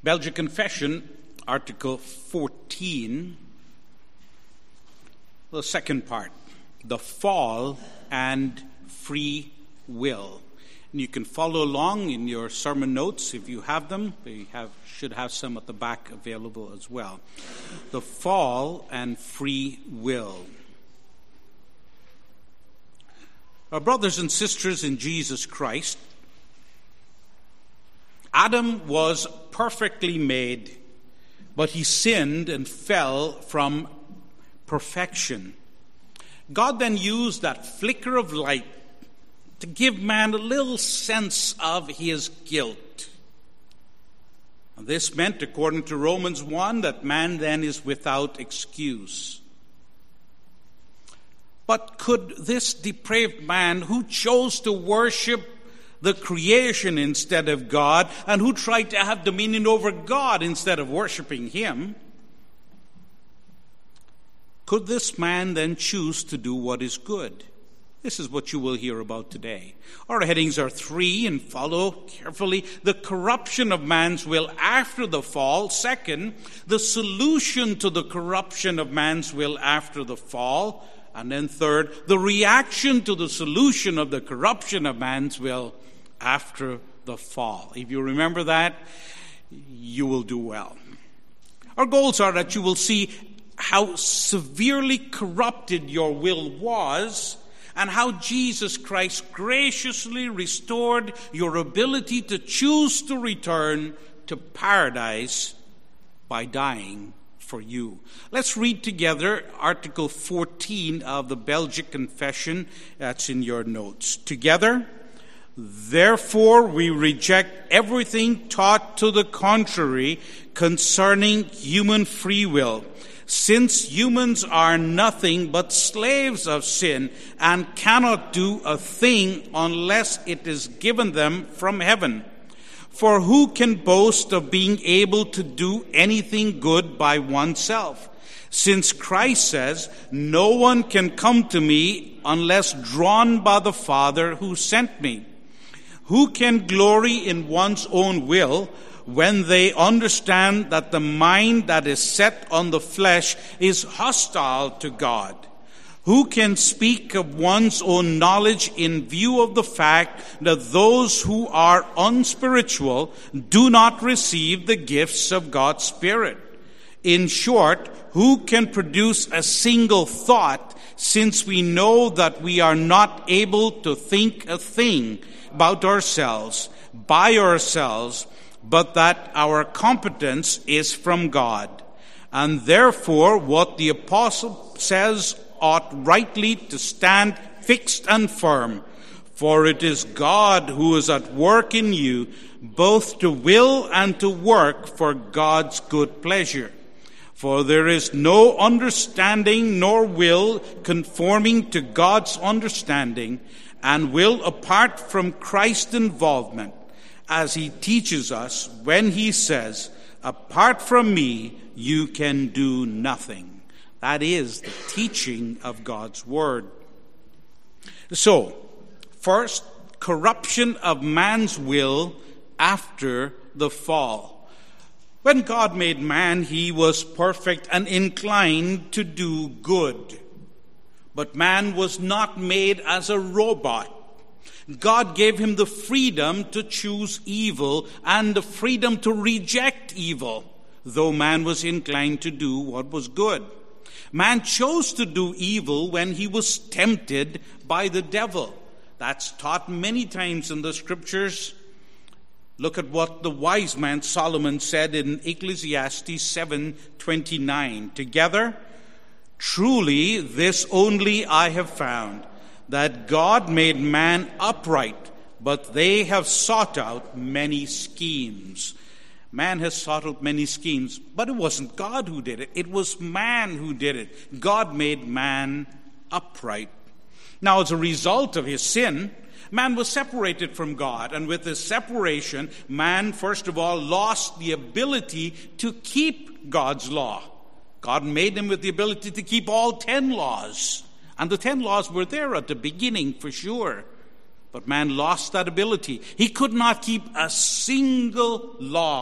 Belgic Confession, Article 14, the second part, the fall and free will. And you can follow along in your sermon notes if you have them. They should have some at the back available as well. The fall and free will. Our brothers and sisters in Jesus Christ, Adam was perfectly made, but he sinned and fell from perfection. God then used that flicker of light to give man a little sense of his guilt. And this meant, according to Romans 1, that man then is without excuse. But could this depraved man, who chose to worship the creation instead of God, and who tried to have dominion over God instead of worshiping him, could this man then choose to do what is good? This is what you will hear about today. Our headings are 3, and follow carefully. The corruption of man's will after the fall. Second, the solution to the corruption of man's will after the fall. And then third, the reaction to the solution of the corruption of man's will after the fall. If you remember that, you will do well. Our goals are that you will see how severely corrupted your will was, and how Jesus Christ graciously restored your ability to choose to return to paradise by dying for you. Let's read together Article 14 of the Belgic Confession. That's in your notes. Together, therefore we reject everything taught to the contrary concerning human free will, since humans are nothing but slaves of sin and cannot do a thing unless it is given them from heaven. For who can boast of being able to do anything good by oneself? Since Christ says, "No one can come to me unless drawn by the Father who sent me." Who can glory in one's own will when they understand that the mind that is set on the flesh is hostile to God? Who can speak of one's own knowledge in view of the fact that those who are unspiritual do not receive the gifts of God's Spirit? In short, who can produce a single thought, since we know that we are not able to think a thing about ourselves, by ourselves, but that our competence is from God? And therefore, what the apostle says ought rightly to stand fixed and firm. For it is God who is at work in you, both to will and to work for God's good pleasure. For there is no understanding nor will conforming to God's understanding, and will apart from Christ's involvement, as he teaches us when he says, "Apart from me, you can do nothing." That is the teaching of God's Word. So, first, corruption of man's will after the fall. When God made man, he was perfect and inclined to do good. But man was not made as a robot. God gave him the freedom to choose evil and the freedom to reject evil, though man was inclined to do what was good. Man chose to do evil when he was tempted by the devil. That's taught many times in the Scriptures. Look at what the wise man Solomon said in Ecclesiastes 7:29. Together, truly this only I have found, that God made man upright, but they have sought out many schemes. Man has sought out many schemes, but it wasn't God who did it. It was man who did it. God made man upright. Now, as a result of his sin, man was separated from God. And with this separation, man, first of all, lost the ability to keep God's law. God made him with the ability to keep all 10 laws. And the 10 laws were there at the beginning, for sure. But man lost that ability. He could not keep a single law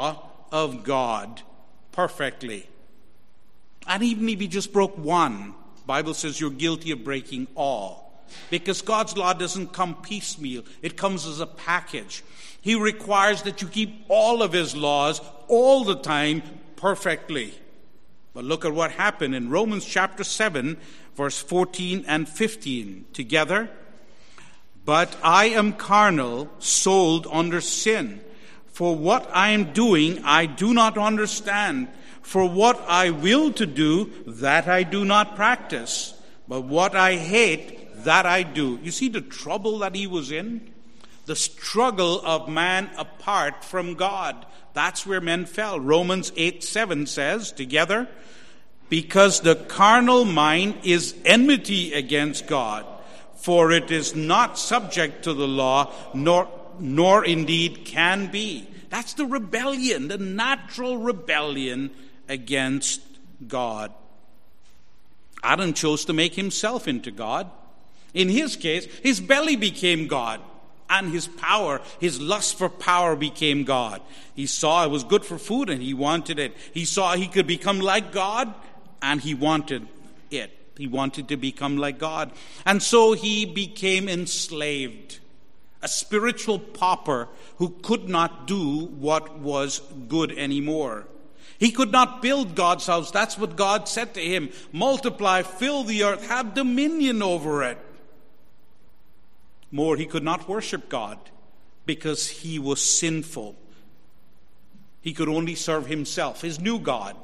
of God perfectly. And even if you just broke one, the Bible says you're guilty of breaking all. Because God's law doesn't come piecemeal. It comes as a package. He requires that you keep all of his laws all the time perfectly. But look at what happened in Romans chapter 7, verse 14 and 15. Together, but I am carnal, sold under sin. For what I am doing, I do not understand. For what I will to do, that I do not practice. But what I hate, that I do. You see the trouble that he was in? The struggle of man apart from God. That's where men fell. Romans 8:7 says, together, because the carnal mind is enmity against God, for it is not subject to the law, nor indeed can be. That's the rebellion, the natural rebellion against God. Adam chose to make himself into God. In his case, his belly became God, and his power, his lust for power became God. He saw it was good for food, and he wanted it. He saw he could become like God, and he wanted it. He wanted to become like God. And so he became enslaved, a spiritual pauper who could not do what was good anymore. He could not build God's house. That's what God said to him. Multiply, fill the earth, have dominion over it. More, he could not worship God because he was sinful. He could only serve himself, his new God.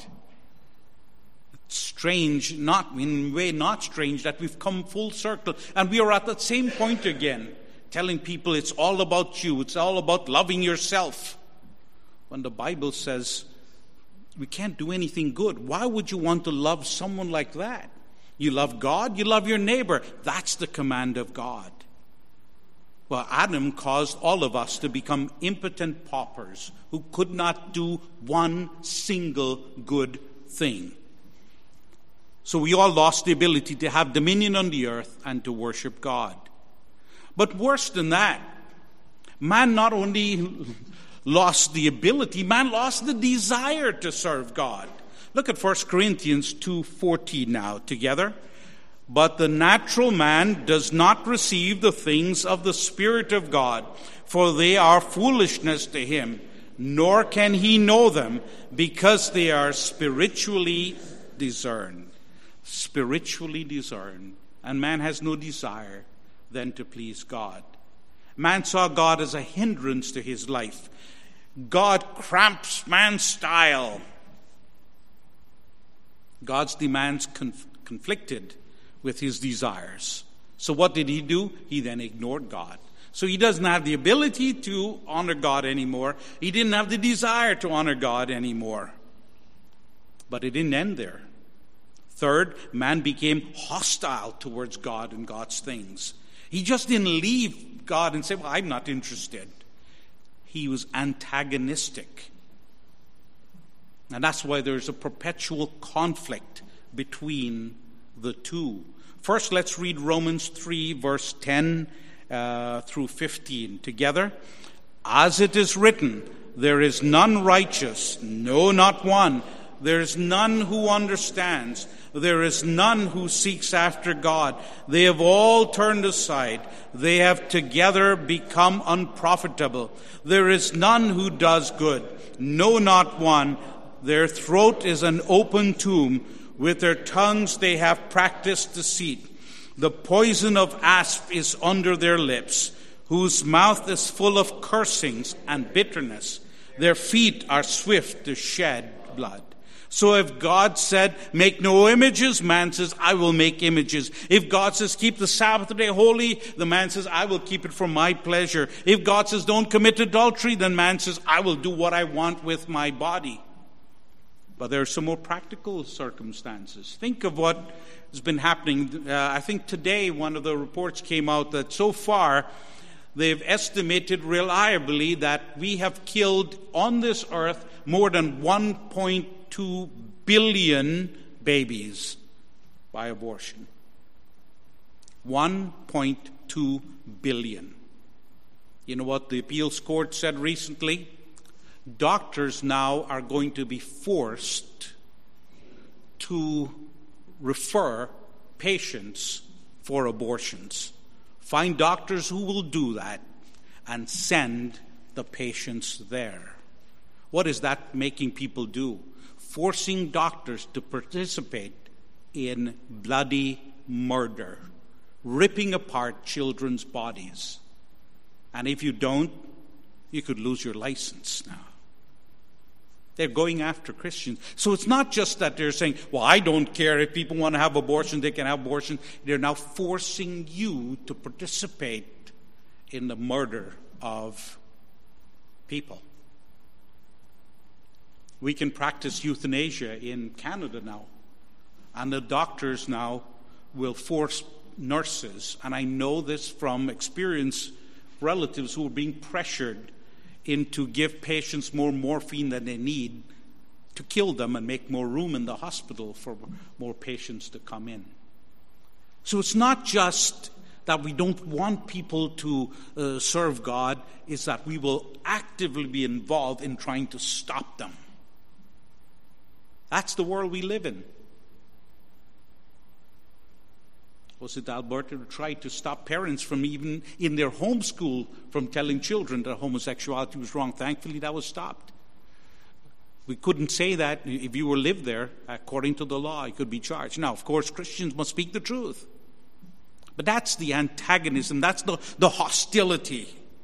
Strange, not in a way not strange, that we've come full circle and we are at that same point again, telling people it's all about you, it's all about loving yourself. When the Bible says we can't do anything good, why would you want to love someone like that? You love God, you love your neighbor. That's the command of God. Well, Adam caused all of us to become impotent paupers who could not do one single good thing. So we all lost the ability to have dominion on the earth and to worship God. But worse than that, man not only lost the ability, man lost the desire to serve God. Look at 1 Corinthians 2:14 now together. But the natural man does not receive the things of the Spirit of God, for they are foolishness to him, nor can he know them, because they are spiritually discerned. Spiritually discerned. And man has no desire than to please God. Man saw God as a hindrance to his life. God cramps man's style. God's demands conflicted with his desires. So what did he do? He then ignored God. So he doesn't have the ability to honor God anymore. He didn't have the desire to honor God anymore. But it didn't end there. Third, man became hostile towards God and God's things. He just didn't leave God and say, well, I'm not interested. He was antagonistic. And that's why there's a perpetual conflict between the two. First, let's read Romans 3, verse 10 through 15 together. As it is written, there is none righteous, no, not one. There is none who understands. There is none who seeks after God. They have all turned aside. They have together become unprofitable. There is none who does good, no, not one. Their throat is an open tomb. With their tongues they have practiced deceit. The poison of asp is under their lips, whose mouth is full of cursings and bitterness. Their feet are swift to shed blood. So if God said, make no images, man says, I will make images. If God says, keep the Sabbath day holy, the man says, I will keep it for my pleasure. If God says, don't commit adultery, then man says, I will do what I want with my body. But there are some more practical circumstances. Think of what has been happening. I think today one of the reports came out that so far they've estimated reliably that we have killed on this earth more than 1.2 billion babies by abortion. 1.2 billion. You know what the appeals court said recently? doctors now are going to be forced to refer patients for abortions. Find doctors who will do that and send the patients there. What is that making people do? Forcing doctors to participate in bloody murder, ripping apart children's bodies. And if you don't, you could lose your license now. They're going after Christians. So it's not just that they're saying, well, I don't care if people want to have abortion, they can have abortion. They're now forcing you to participate in the murder of people. We can practice euthanasia in Canada now. And the doctors now will force nurses, and I know this from experience, relatives who are being pressured to give patients more morphine than they need to kill them and make more room in the hospital for more patients to come in. So it's not just that we don't want people to serve God, it's that we will actively be involved in trying to stop them. That's the world we live in. Was it Alberta who tried to stop parents from even in their homeschool from telling children that homosexuality was wrong? Thankfully, that was stopped. We couldn't say that. If you lived there, according to the law, you could be charged. Now, of course, Christians must speak the truth. But that's the antagonism. That's the hostility.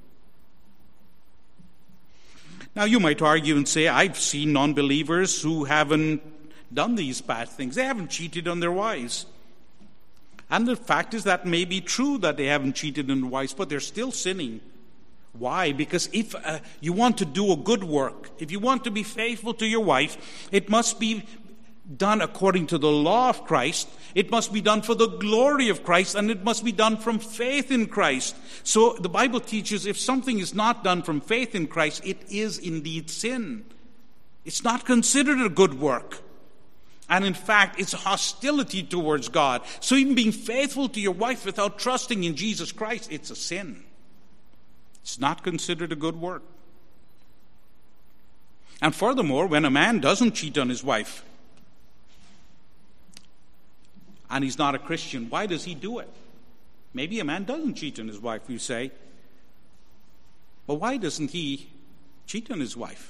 Now, you might argue and say, I've seen non-believers who haven't done these bad things. They haven't cheated on their wives. And the fact is that may be true that they haven't cheated on their wives, but they're still sinning. Why? Because if you want to do a good work, if you want to be faithful to your wife, it must be done according to the law of Christ. It must be done for the glory of Christ, and it must be done from faith in Christ. So the Bible teaches if something is not done from faith in Christ, it is indeed sin. It's not considered a good work. And in fact, it's hostility towards God. So even being faithful to your wife without trusting in Jesus Christ, it's a sin. It's not considered a good work. And furthermore, when a man doesn't cheat on his wife, and he's not a Christian, why does he do it? Maybe a man doesn't cheat on his wife, you say. But why doesn't he cheat on his wife?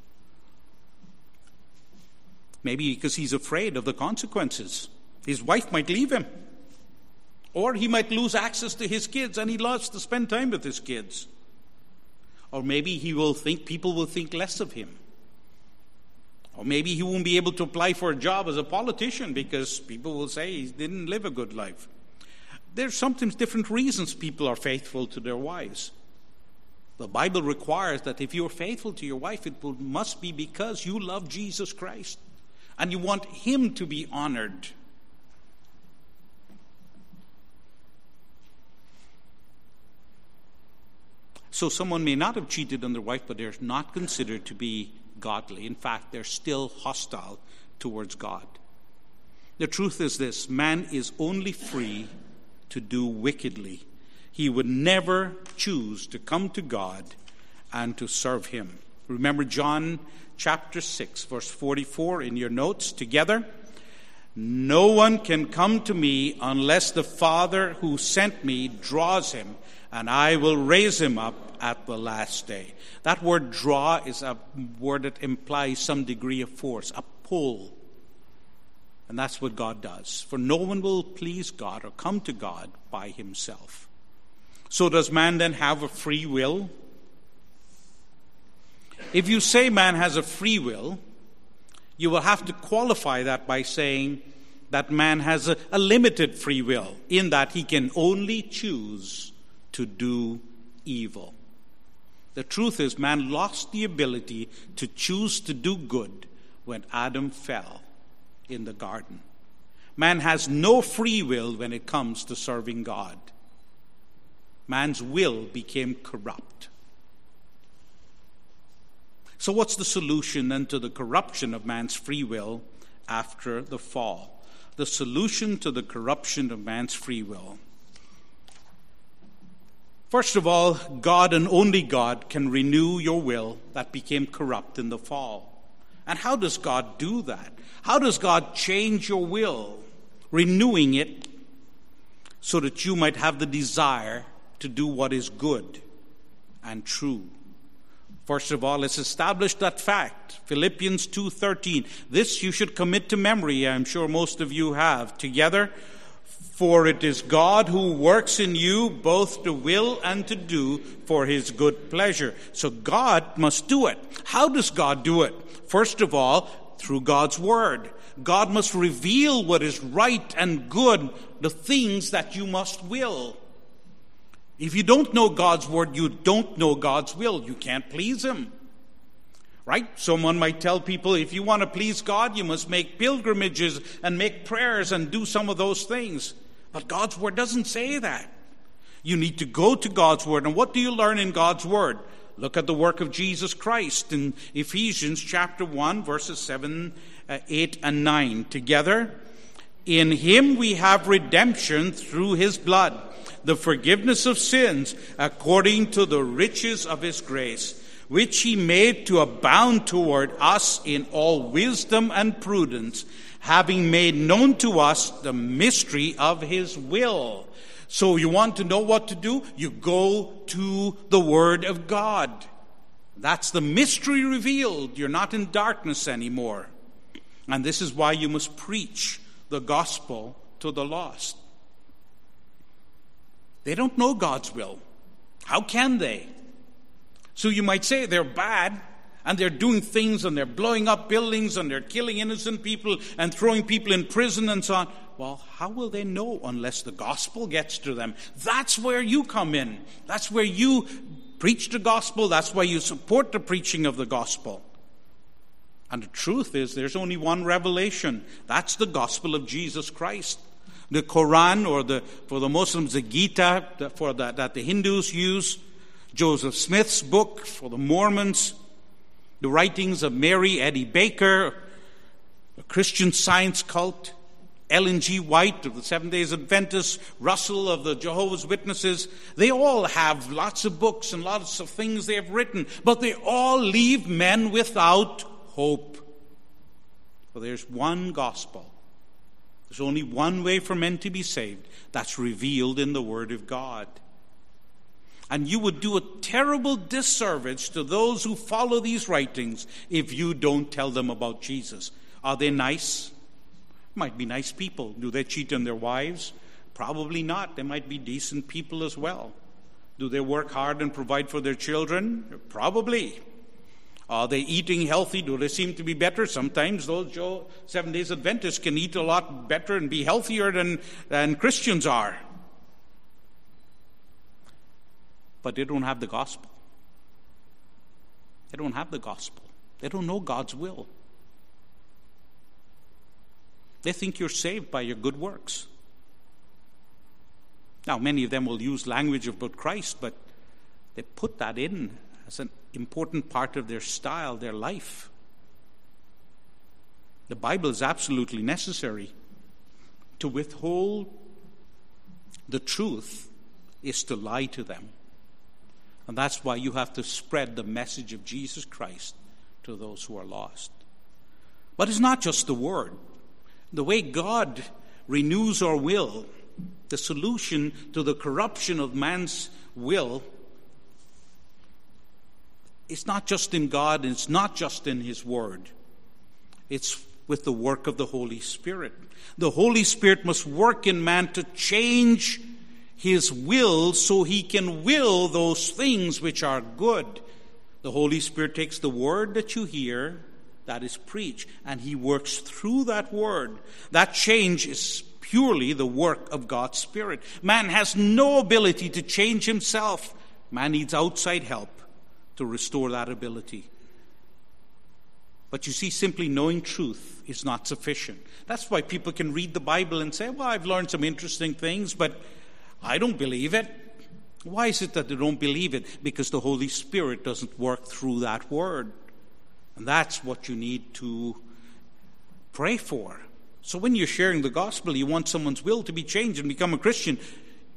Maybe because he's afraid of the consequences. His wife might leave him. Or he might lose access to his kids, and he loves to spend time with his kids. Or maybe people will think less of him. Or maybe he won't be able to apply for a job as a politician because people will say he didn't live a good life. There's sometimes different reasons people are faithful to their wives. The Bible requires that if you're faithful to your wife, must be because you love Jesus Christ. And you want him to be honored. So someone may not have cheated on their wife, but they're not considered to be godly. In fact, they're still hostile towards God. The truth is this: man is only free to do wickedly. He would never choose to come to God and to serve him. Remember John chapter 6, verse 44 in your notes together. No one can come to me unless the Father who sent me draws him, and I will raise him up at the last day. That word draw is a word that implies some degree of force, a pull. And that's what God does. For no one will please God or come to God by himself. So does man then have a free will? If you say man has a free will, you will have to qualify that by saying that man has a limited free will, in that he can only choose to do evil. The truth is, man lost the ability to choose to do good when Adam fell in the garden. Man has no free will when it comes to serving God. Man's will became corrupt. So what's the solution then to the corruption of man's free will after the fall? The solution to the corruption of man's free will First of all, God and only God can renew your will that became corrupt in the fall. And how does God do that? How does God change your will, renewing it so that you might have the desire to do what is good and true? First of all, let's establish that fact. Philippians 2:13. This you should commit to memory. I'm sure most of you have. Together, for it is God who works in you both to will and to do for his good pleasure. So God must do it. How does God do it? First of all, through God's word. God must reveal what is right and good, the things that you must will. If you don't know God's word, you don't know God's will. You can't please him. Right? Someone might tell people, if you want to please God, you must make pilgrimages and make prayers and do some of those things. But God's word doesn't say that. You need to go to God's word. And what do you learn in God's word? Look at the work of Jesus Christ in Ephesians chapter 1, verses 7, 8, and 9. Together, in him we have redemption through his blood, the forgiveness of sins, according to the riches of his grace, which he made to abound toward us in all wisdom and prudence, having made known to us the mystery of his will. So you want to know what to do? You go to the Word of God. That's the mystery revealed. You're not in darkness anymore. And this is why you must preach the gospel to the lost. They don't know God's will. How can they? So you might say they're bad, and they're doing things, and they're blowing up buildings, and they're killing innocent people, and throwing people in prison and so on. Well, how will they know unless the gospel gets to them? That's where you come in. That's where you preach the gospel. That's why you support the preaching of the gospel. And the truth is, there's only one revelation. That's the gospel of Jesus Christ. The Quran, or for the Muslims, the Gita, that the Hindus use, Joseph Smith's book for the Mormons, the writings of Mary Eddy Baker, the Christian Science cult, Ellen G. White of the Seventh-day Adventists, Russell of the Jehovah's Witnesses. They all have lots of books and lots of things they have written, but they all leave men without hope. For there's one gospel. There's only one way for men to be saved. That's revealed in the Word of God. And you would do a terrible disservice to those who follow these writings if you don't tell them about Jesus. Are they nice? Might be nice people. Do they cheat on their wives? Probably not. They might be decent people as well. Do they work hard and provide for their children? Probably. Are they eating healthy? Do they seem to be better? Sometimes those Seventh-day Adventists can eat a lot better and be healthier than Christians are. But they don't have the gospel. They don't have the gospel. They don't know God's will. They think you're saved by your good works. Now, many of them will use language about Christ, but they put that in as an important part of their style, their life. The Bible is absolutely necessary. To withhold the truth is to lie to them. And that's why you have to spread the message of Jesus Christ to those who are lost. But it's not just the word. The way God renews our will, the solution to the corruption of man's will, it's not just in God, and it's not just in His Word. It's with the work of the Holy Spirit. The Holy Spirit must work in man to change his will so he can will those things which are good. The Holy Spirit takes the word that you hear, that is preached, and He works through that word. That change is purely the work of God's Spirit. Man has no ability to change himself. Man needs outside help to restore that ability. But you see, simply knowing truth is not sufficient. That's why people can read the Bible and say, well, I've learned some interesting things, but I don't believe it. Why is it that they don't believe it? Because the Holy Spirit doesn't work through that word. And that's what you need to pray for. So when you're sharing the gospel, you want someone's will to be changed and become a Christian.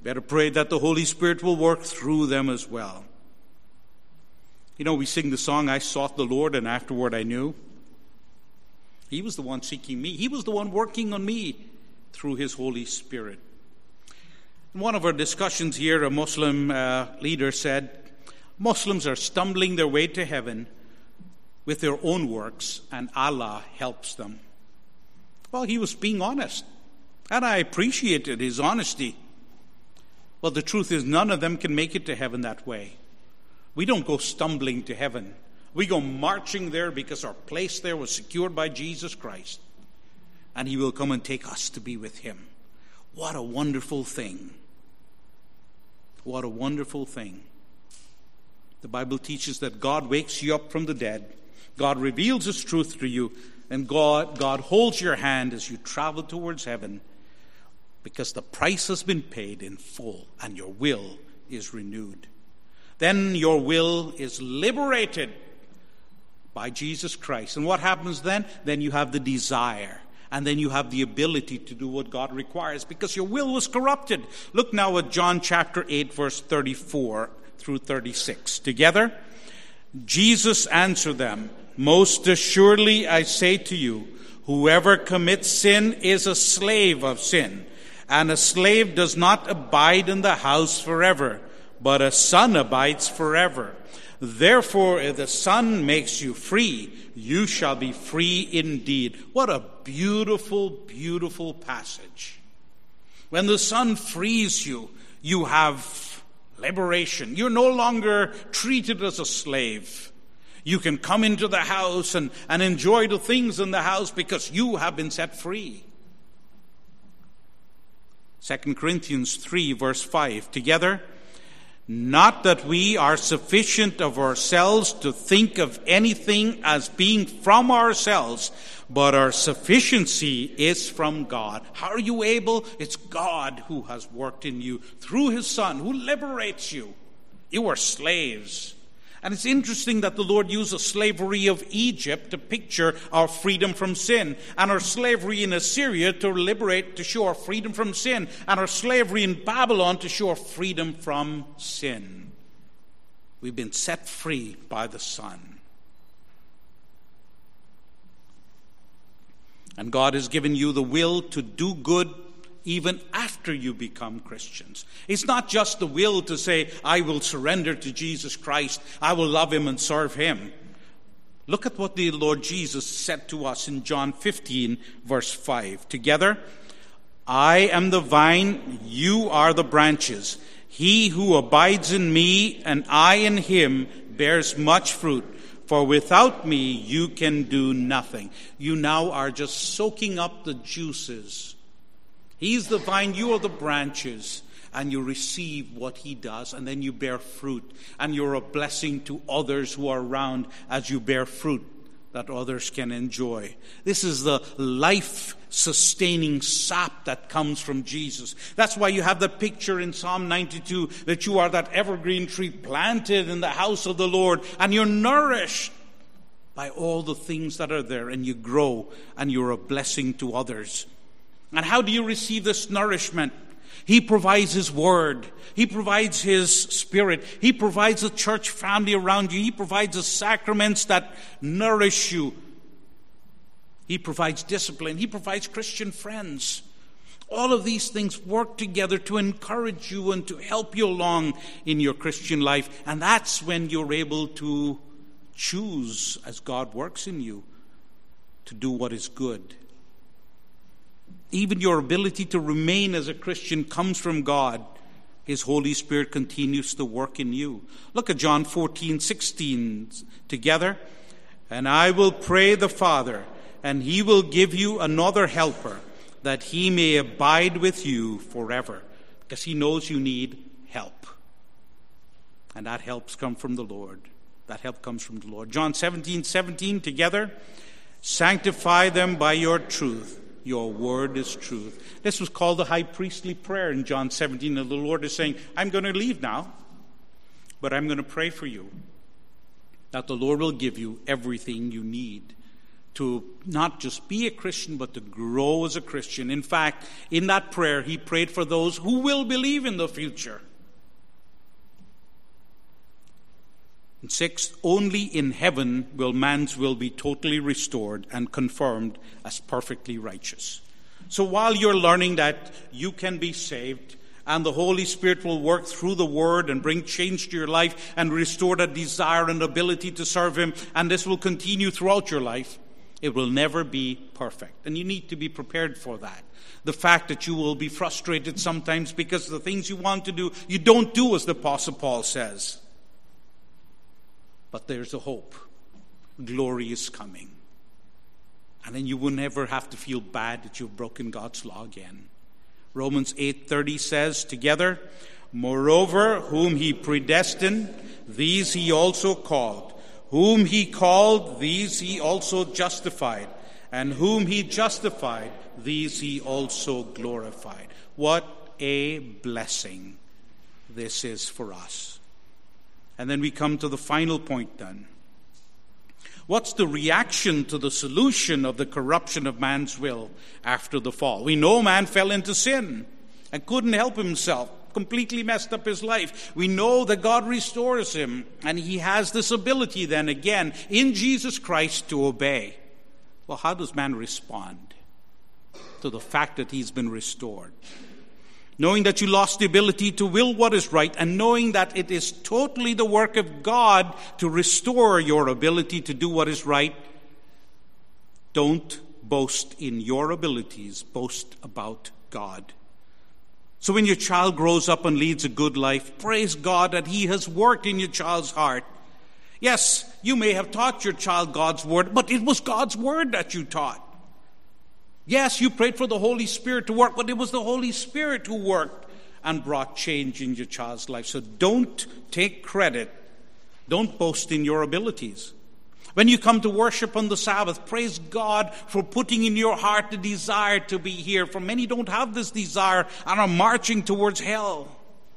Better pray that the Holy Spirit will work through them as well. You know, we sing the song, I sought the Lord and afterward I knew. He was the one seeking me. He was the one working on me through his Holy Spirit. In one of our discussions here, a Muslim leader said, Muslims are stumbling their way to heaven with their own works, and Allah helps them. Well, he was being honest, and I appreciated his honesty. Well, the truth is, none of them can make it to heaven that way. We don't go stumbling to heaven. We go marching there because our place there was secured by Jesus Christ. And he will come and take us to be with him. What a wonderful thing. What a wonderful thing. The Bible teaches that God wakes you up from the dead. God reveals his truth to you. And God holds your hand as you travel towards heaven, because the price has been paid in full and your will is renewed. Then your will is liberated by Jesus Christ. And what happens then? Then you have the desire. And then you have the ability to do what God requires, because your will was corrupted. Look now at John chapter 8, verse 34 through 36. Together, Jesus answered them, Most assuredly I say to you, whoever commits sin is a slave of sin. And a slave does not abide in the house forever, but a son abides forever. Therefore, if the Son makes you free, you shall be free indeed. What a beautiful, beautiful passage. When the Son frees you, you have liberation. You're no longer treated as a slave. You can come into the house and enjoy the things in the house because you have been set free. 2 Corinthians 3, verse 5. Together, not that we are sufficient of ourselves to think of anything as being from ourselves, but our sufficiency is from God. How are you able? It's God who has worked in you through his Son, who liberates you. You are slaves. And it's interesting that the Lord used the slavery of Egypt to picture our freedom from sin, and our slavery in Assyria to show our freedom from sin, and our slavery in Babylon to show our freedom from sin. We've been set free by the Son. And God has given you the will to do good even after you become Christians. It's not just the will to say, I will surrender to Jesus Christ, I will love him and serve him. Look at what the Lord Jesus said to us in John 15, verse 5. Together, I am the vine, you are the branches. He who abides in me and I in him bears much fruit. For without me you can do nothing. You now are just soaking up the juices. He's the vine, you are the branches, and you receive what he does, and then you bear fruit, and you're a blessing to others who are around as you bear fruit that others can enjoy. This is the life-sustaining sap that comes from Jesus. That's why you have the picture in Psalm 92 that you are that evergreen tree planted in the house of the Lord, and you're nourished by all the things that are there, and you grow, and you're a blessing to others. And how do you receive this nourishment? He provides his word. He provides his spirit. He provides a church family around you. He provides the sacraments that nourish you. He provides discipline. He provides Christian friends. All of these things work together to encourage you and to help you along in your Christian life. And that's when you're able to choose, as God works in you, to do what is good. Even your ability to remain as a Christian comes from God. His Holy Spirit continues to work in you. Look at John 14:16 together. And I will pray the Father, and he will give you another helper, that he may abide with you forever. Because he knows you need help. And that helps come from the Lord. That help comes from the Lord. John 17:17 together. Sanctify them by your truth. Your word is truth. This was called the high priestly prayer in John 17. And the Lord is saying, I'm going to leave now, but I'm going to pray for you that the Lord will give you everything you need to not just be a Christian, but to grow as a Christian. In fact, in that prayer, he prayed for those who will believe in the future. And 6, only in heaven will man's will be totally restored and confirmed as perfectly righteous. So while you're learning that you can be saved, and the Holy Spirit will work through the Word and bring change to your life and restore that desire and ability to serve Him, and this will continue throughout your life, it will never be perfect. And you need to be prepared for that. The fact that you will be frustrated sometimes because the things you want to do, you don't do, as the Apostle Paul says. But there's a hope. Glory is coming. And then you will never have to feel bad that you've broken God's law again. Romans 8:30 says together, moreover, whom he predestined, these he also called. Whom he called, these he also justified. And whom he justified, these he also glorified. What a blessing this is for us. And then we come to the final point then. What's the reaction to the solution of the corruption of man's will after the fall? We know man fell into sin and couldn't help himself, completely messed up his life. We know that God restores him, and he has this ability then again in Jesus Christ to obey. Well, how does man respond to the fact that he's been restored? Knowing that you lost the ability to will what is right, and knowing that it is totally the work of God to restore your ability to do what is right, don't boast in your abilities, boast about God. So when your child grows up and leads a good life, praise God that He has worked in your child's heart. Yes, you may have taught your child God's word, but it was God's word that you taught. Yes, you prayed for the Holy Spirit to work, but it was the Holy Spirit who worked and brought change in your child's life. So don't take credit. Don't boast in your abilities. When you come to worship on the Sabbath, praise God for putting in your heart the desire to be here. For many don't have this desire and are marching towards hell.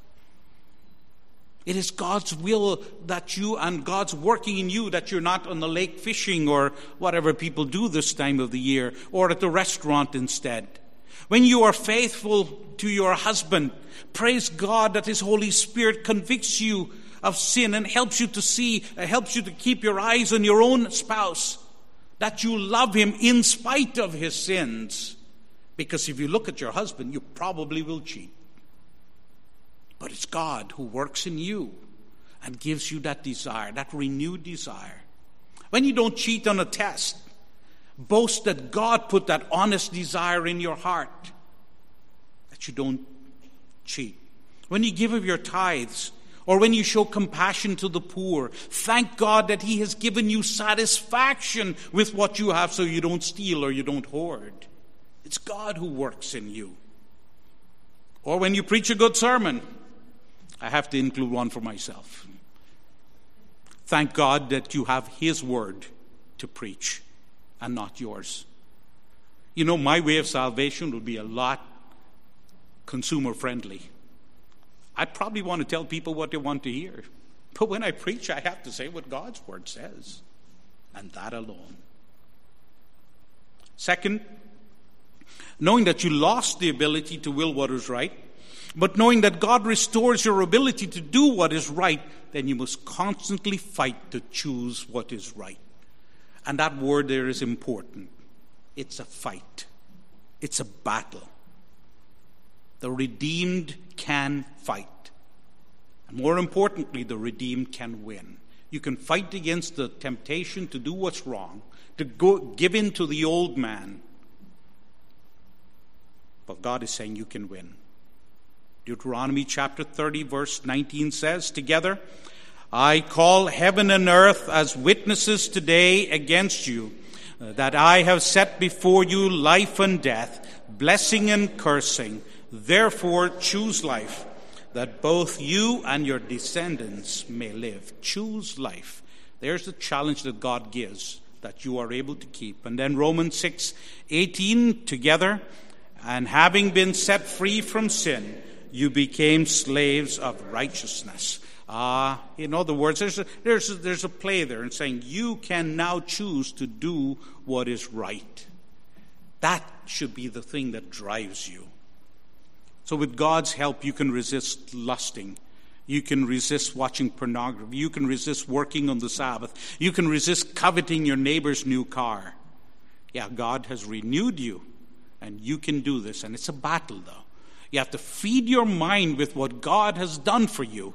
It is God's will that you, and God's working in you, that you're not on the lake fishing or whatever people do this time of the year, or at the restaurant instead. When you are faithful to your husband, praise God that His Holy Spirit convicts you of sin and helps you to see, helps you to keep your eyes on your own spouse, that you love him in spite of his sins. Because if you look at your husband, you probably will cheat. But it's God who works in you and gives you that desire, that renewed desire. When you don't cheat on a test, boast that God put that honest desire in your heart, that you don't cheat. When you give of your tithes, or when you show compassion to the poor, thank God that He has given you satisfaction with what you have, so you don't steal or you don't hoard. It's God who works in you. Or when you preach a good sermon, I have to include one for myself. Thank God that you have His word to preach and not yours. You know, my way of salvation would be a lot consumer friendly. I probably want to tell people what they want to hear. But when I preach, I have to say what God's word says. And that alone. Second, knowing that you lost the ability to will what is right, but knowing that God restores your ability to do what is right, then you must constantly fight to choose what is right. And that word there is important. It's a fight. It's a battle. The redeemed can fight. And more importantly, the redeemed can win. You can fight against the temptation to do what's wrong, to give in to the old man. But God is saying you can win. Deuteronomy chapter 30, verse 19 says, together, I call heaven and earth as witnesses today against you, that I have set before you life and death, blessing and cursing. Therefore choose life, that both you and your descendants may live. Choose life. There's the challenge that God gives, that you are able to keep. And then Romans 6:18, together, and having been set free from sin, you became slaves of righteousness. In other words, there's a play there in saying you can now choose to do what is right. That should be the thing that drives you. So with God's help, you can resist lusting. You can resist watching pornography. You can resist working on the Sabbath. You can resist coveting your neighbor's new car. Yeah, God has renewed you, and you can do this. And it's a battle, though. You have to feed your mind with what God has done for you,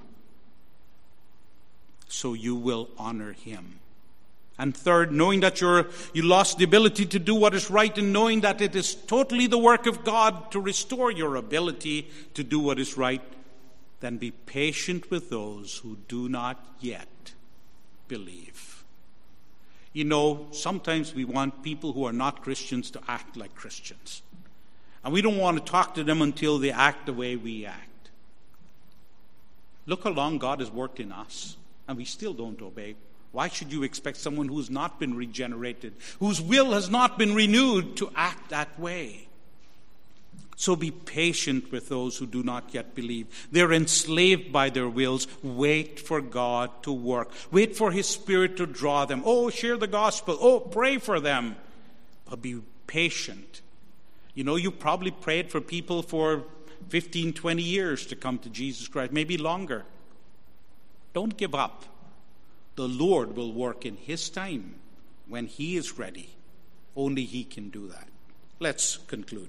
so you will honor him. And third, knowing that you lost the ability to do what is right, and knowing that it is totally the work of God to restore your ability to do what is right, then be patient with those who do not yet believe. You know, sometimes we want people who are not Christians to act like Christians. And we don't want to talk to them until they act the way we act. Look how long God has worked in us, and we still don't obey. Why should you expect someone who's not been regenerated, whose will has not been renewed, to act that way? So be patient with those who do not yet believe. They're enslaved by their wills. Wait for God to work. Wait for his Spirit to draw them. Oh, share the gospel. Oh, pray for them. But be patient. You know, you probably prayed for people for 15, 20 years to come to Jesus Christ, maybe longer. Don't give up. The Lord will work in his time when he is ready. Only he can do that. Let's conclude.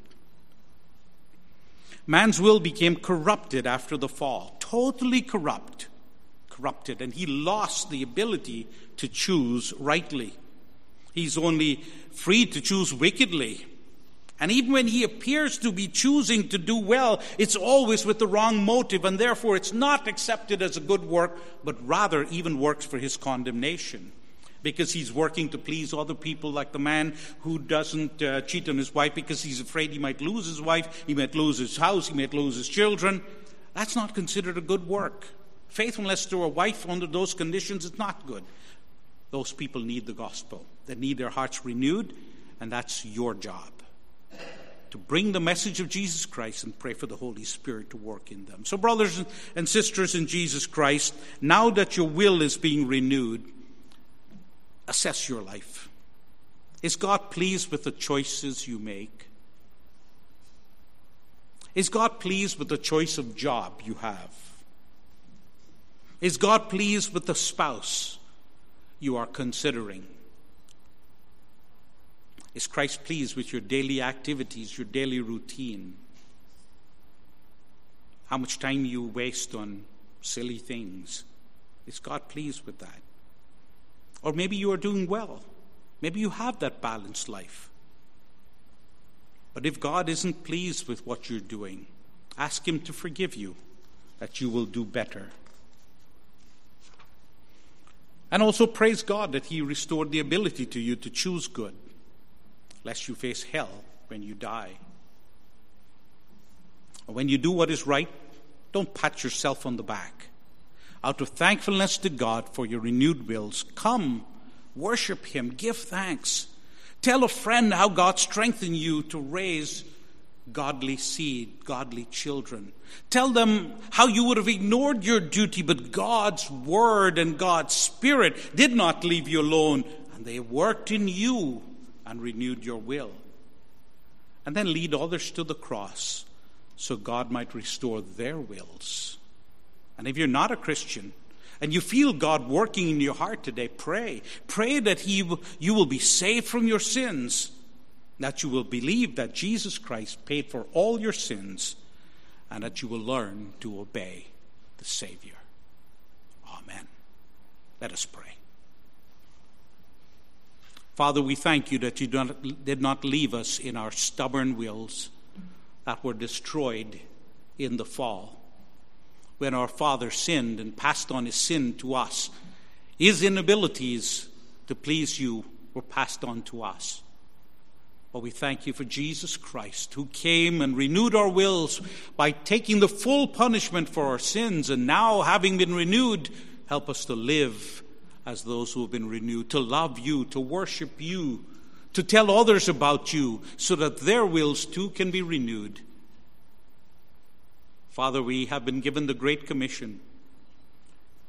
Man's will became corrupted after the fall, totally corrupted, and he lost the ability to choose rightly. He's only free to choose wickedly. And even when he appears to be choosing to do well, it's always with the wrong motive, and therefore it's not accepted as a good work, but rather even works for his condemnation. Because he's working to please other people, like the man who doesn't cheat on his wife because he's afraid he might lose his wife, he might lose his house, he might lose his children. That's not considered a good work. Faithfulness to a wife under those conditions is not good. Those people need the gospel. They need their hearts renewed, and that's your job. To bring the message of Jesus Christ and pray for the Holy Spirit to work in them. So brothers and sisters in Jesus Christ, now that your will is being renewed, assess your life. Is God pleased with the choices you make? Is God pleased with the choice of job you have? Is God pleased with the spouse you are considering? Is Christ pleased with your daily activities, your daily routine? How much time you waste on silly things? Is God pleased with that? Or maybe you are doing well. Maybe you have that balanced life. But if God isn't pleased with what you're doing, ask him to forgive you, that you will do better. And also praise God that he restored the ability to you to choose good, lest you face hell when you die. When you do what is right, don't pat yourself on the back. Out of thankfulness to God for your renewed wills, come, worship him, give thanks. Tell a friend how God strengthened you to raise godly seed, godly children. Tell them how you would have ignored your duty, but God's word and God's Spirit did not leave you alone, and they worked in you and renewed your will. And then lead others to the cross so God might restore their wills. And if you're not a Christian and you feel God working in your heart today, pray. Pray that you will be saved from your sins, that you will believe that Jesus Christ paid for all your sins, and that you will learn to obey the Savior. Amen. Let us pray. Father, we thank you that you did not leave us in our stubborn wills that were destroyed in the fall. When our father sinned and passed on his sin to us, his inabilities to please you were passed on to us. But we thank you for Jesus Christ, who came and renewed our wills by taking the full punishment for our sins, and now, having been renewed, help us to live as those who have been renewed, to love you, to worship you, to tell others about you, so that their wills too can be renewed. Father, we have been given the Great Commission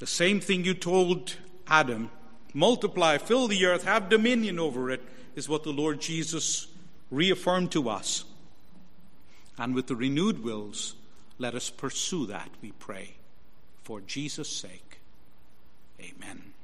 The same thing you told Adam, multiply, fill the earth, have dominion over it, is what the Lord Jesus reaffirmed to us. And with the renewed wills, let us pursue that, we pray. For Jesus' sake, amen.